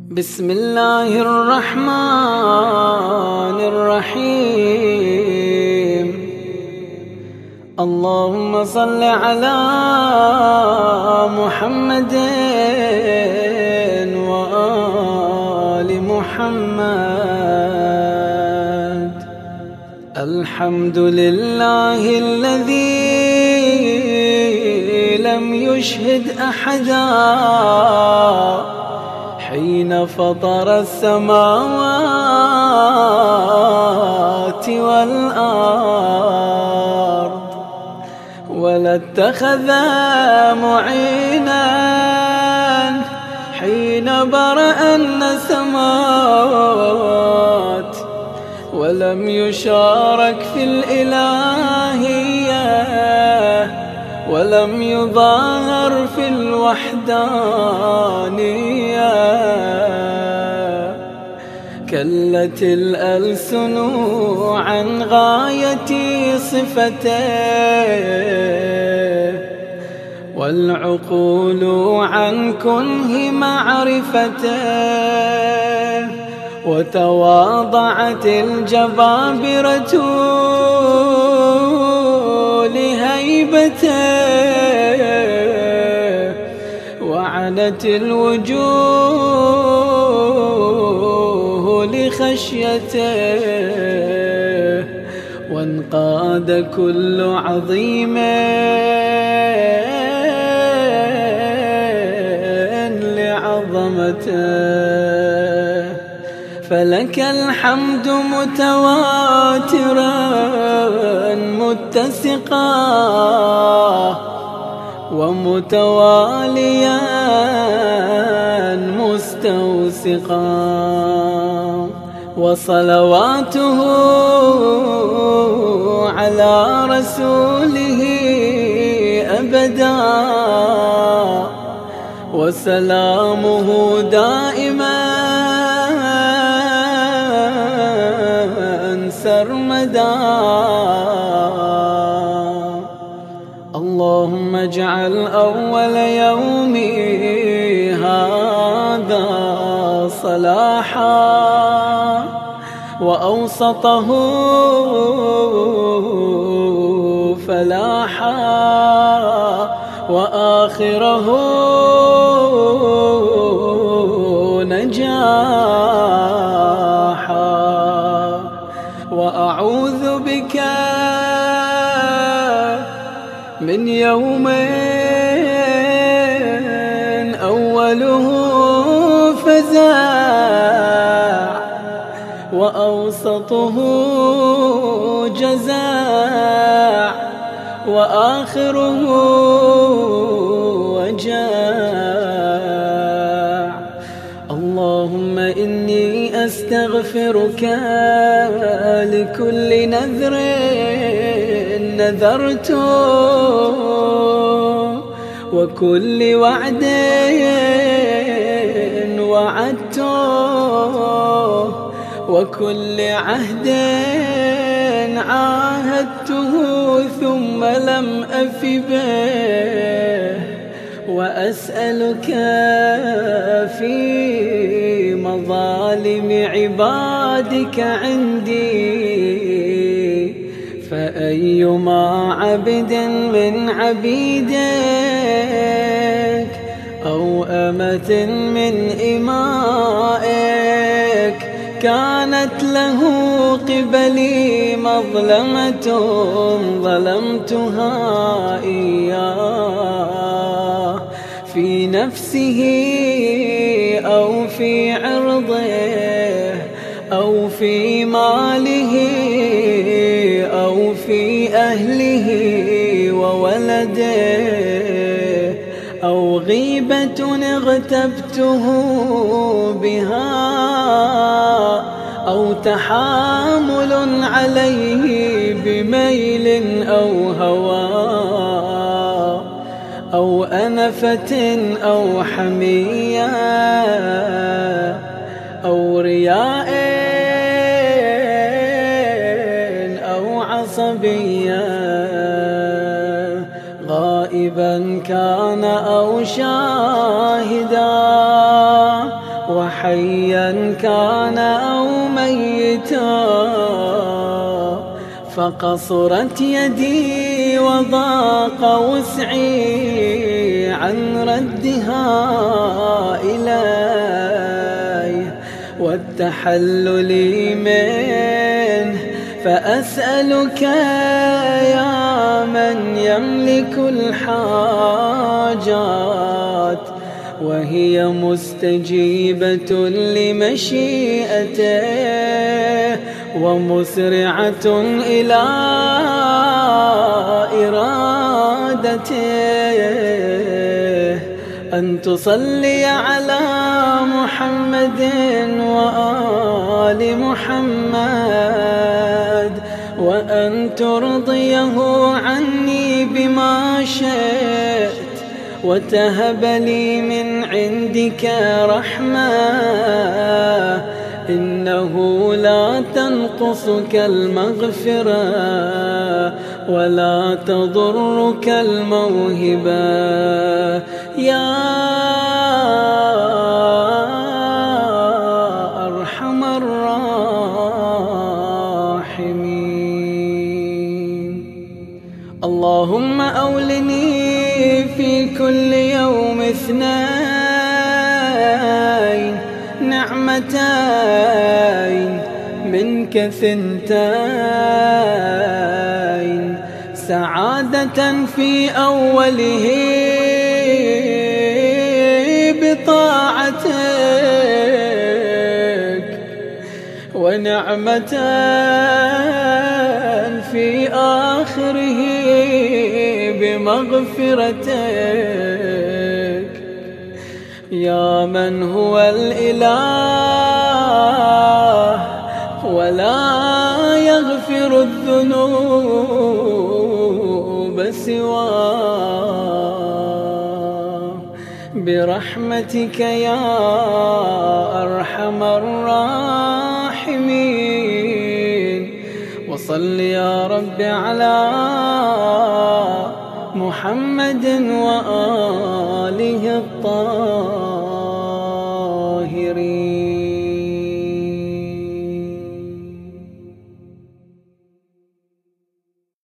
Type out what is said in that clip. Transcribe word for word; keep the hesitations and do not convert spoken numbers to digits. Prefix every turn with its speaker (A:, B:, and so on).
A: بسم الله الرحمن الرحيم. اللهم صل على محمد وآل محمد. الحمد لله الذي لم يشهد أحدا حين فطر السماوات والأرض، ولا اتخذ معينا حين برأ النسمات، ولم يشارك في الإلهية، ولم يظاهر في الوحدانية. كلت الألسن عن غاية صفته، والعقول عن كنه معرفته، وتواضعت الجبابرة لهيبته، وعنت الوجوه لخشيته، وانقاد كل عظيم لعظمته. فلك الحمد متواترا متسقا ومتواليا مستوسقا، وصلواته على رسوله أبدا، وسلامه دائما سرمدا. اللهم اجعل أول يومي هذا صلاحا، وأوسطه فلاحا، وآخره نجاحا. وأعوذ بك من يوم أوله فزاع، وأوسطه جزاع، وآخره وجاع. اللهم إني أستغفرك لكل نذر نذرته، وكل وعد وعدته، وكل عهد عاهدته ثم لم أف به. وأسألك في مظالم عبادك عندي، فأيما عبد من عبيدك أو أمة من إمائك كانت له قبلي مظلمة ظلمتها إياه، في نفسه أو في عرضه أو في ماله أو في أهله وولده، أو غيبة اغتبته بها، أو تحامل عليه بميل أو هوى، أو أنفة أو حمية، أو رياء أو عصبية، غائبا كان أو شاهدا، حيا كان أو ميتا، فقصرت يدي وضاق وسعي عن ردها إلي والتحلل منه، فأسألك يا من يملك الحاجات وهي مستجيبة لمشيئته ومسرعة إلى إرادته، أن تصلي على محمد وآل محمد، وأن ترضيه عني بما شئت، وتهب لي من عندك رحمة، إنه لا تنقصك المغفرة ولا تضرك الموهبة يا أرحم الراحمين. اللهم أولني في كل يوم اثنين نعمتين منك ثنتين، سعادة في أوله بطاعتك، ونعمة في آخره بمغفرتك، يا من هو الإله ولا يغفر الذنوب سواه، برحمتك يا أرحم الراحمين. وصل يا رب على محمد وآله الطاهرين.